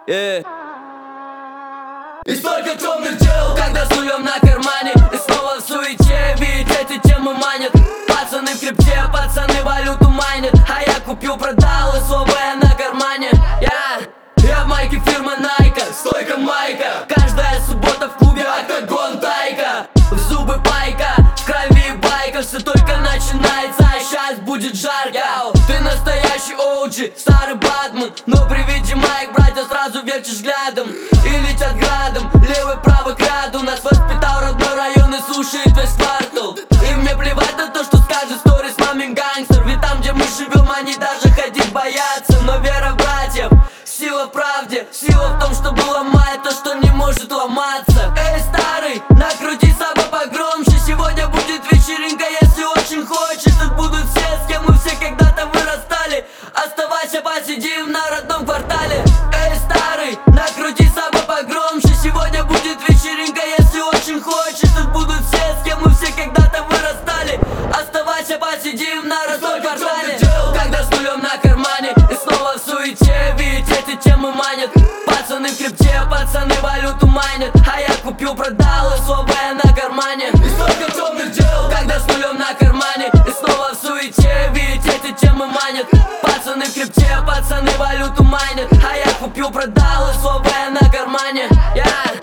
И столько темных дел, когда суем на кармане. И снова в суете, ведь эти темы манят. Пацаны в крипте, пацаны валюту майнят. А я купил, продал, и слово на кармане. Я в майке фирмы Nike, стойка майка. Каждая суббота в клубе октагон тайка. В зубы пайка, в крови байка. Все только начинается, а сейчас будет жарко. Ты настоящий OG, старый Батман. Но при виде майк, братья, сразу вертишь взглядом. И летят градом, левый, правый краду. Нас воспитал родной район и слушает весь квартал. И мне плевать на то, что скажет сторис мамин гангстер. Ведь там, где мы живем, они даже ходить боятся. Но вера в братьев, сила в правде. Сила в том, чтобы ломать то, что не может ломаться. Эй, старый, накрути саба погромче. Сегодня будет вечеринка, если очень хочешь. Тут будут все, с кем мы все когда-то вырастали. Оставайся, посидим на родном квартале. Эй, старый, накрути саба погромче. Сегодня будет вечеринка, если очень хочешь. Тут будут все, с кем мы все когда-то вырастали. Оставайся, посидим на родном квартале. Когда стулем на кармане и снова в суете, ведь эти темы манят. Пацаны в крипте, пацаны валюту майнят. А я купил, продал, и слово на кармане. И столько темных дел, когда с нулем на кармане. И снова в суете, ведь эти темы манят. Пацаны в крипте, пацаны валюту майнят. А я купил, продал, и слово на кармане.